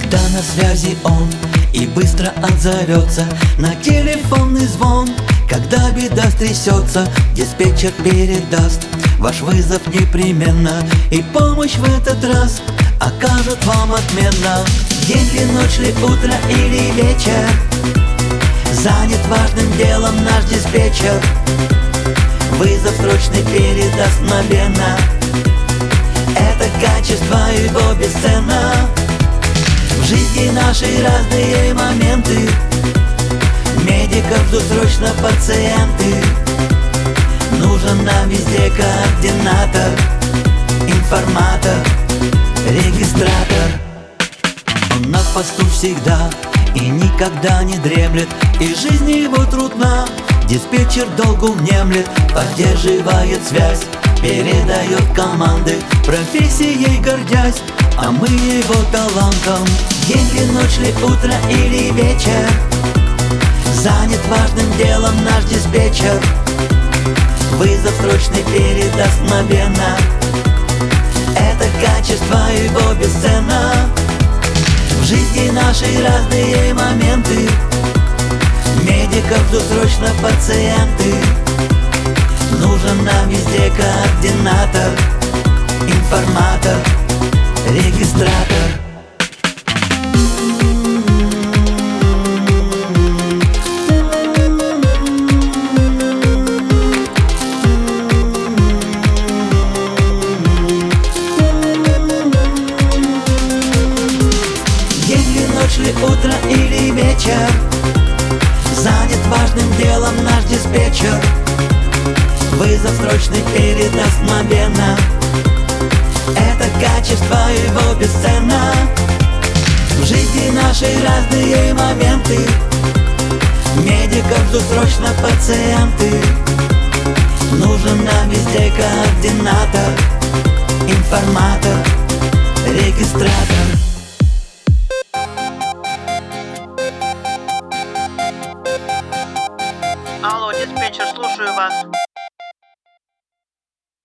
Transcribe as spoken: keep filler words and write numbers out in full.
Когда на связи он и быстро отзовется на телефонный звон. Когда беда стрясется, диспетчер передаст ваш вызов непременно, и помощь в этот раз окажут вам отменно. День ли, ночь ли, утро или вечер, занят важным делом наш диспетчер. Вызов срочный передаст мгновенно, это качество его бесценно. В жизни нашей разные моменты, медиков ждут срочно пациенты. Нужен нам везде координатор, информатор, регистратор. Он на посту всегда и никогда не дремлет, и жизнь его трудна. Диспетчер долго внемлет, поддерживает связь, передает команды, профессией гордясь, а мы его талантом. День ли, ночь ли, утро или вечер, занят важным делом наш диспетчер. Вызов срочный передаст мгновенно, это качество его бесценно. В жизни нашей разные моменты, медиков ждут срочно пациенты. Нужен нам везде координатор, информатор, регистратор. Ночь ли, утро или вечер, занят важным делом наш диспетчер. Вызов срочный передаст мгновенно, это качество его бесценно. В жизни нашей разные моменты, медиков ждут срочно пациенты. Нужен нам везде координатор, информатор, регистратор. Алло, диспетчер, слушаю вас.